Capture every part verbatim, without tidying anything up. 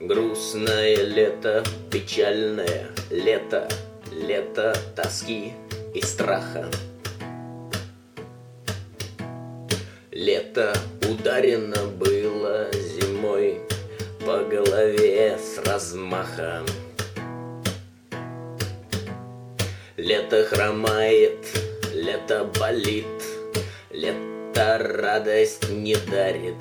Грустное лето, печальное лето, лето тоски и страха. Лето ударено было зимой по голове с размаха. Лето хромает, лето болит, лето радость не дарит.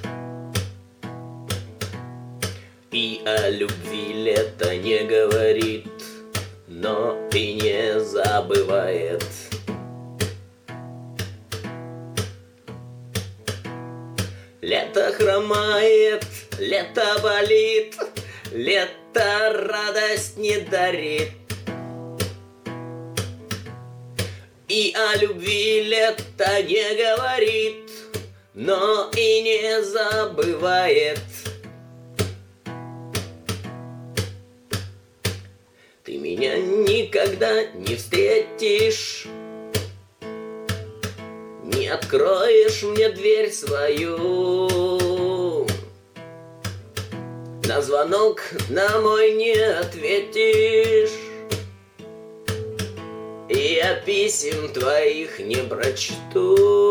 И о любви лето не говорит, но и не забывает. Лето хромает, лето болит, лето радость не дарит. И о любви лето не говорит, но и не забывает. Ты меня никогда не встретишь, не откроешь мне дверь свою, на звонок на мой не ответишь, и я писем твоих не прочту.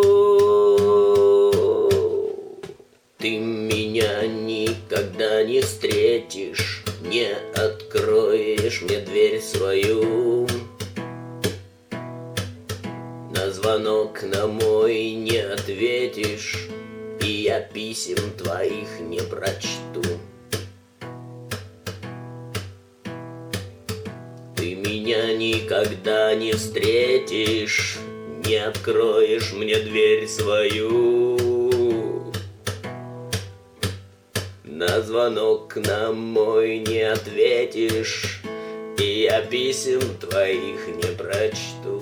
Ты меня никогда не встретишь, не откроешь мне дверь свою, на звонок на мой не ответишь, и я писем твоих не прочту. Ты меня никогда не встретишь, не откроешь мне дверь свою, на звонок на мой не ответишь, и я писем твоих не прочту.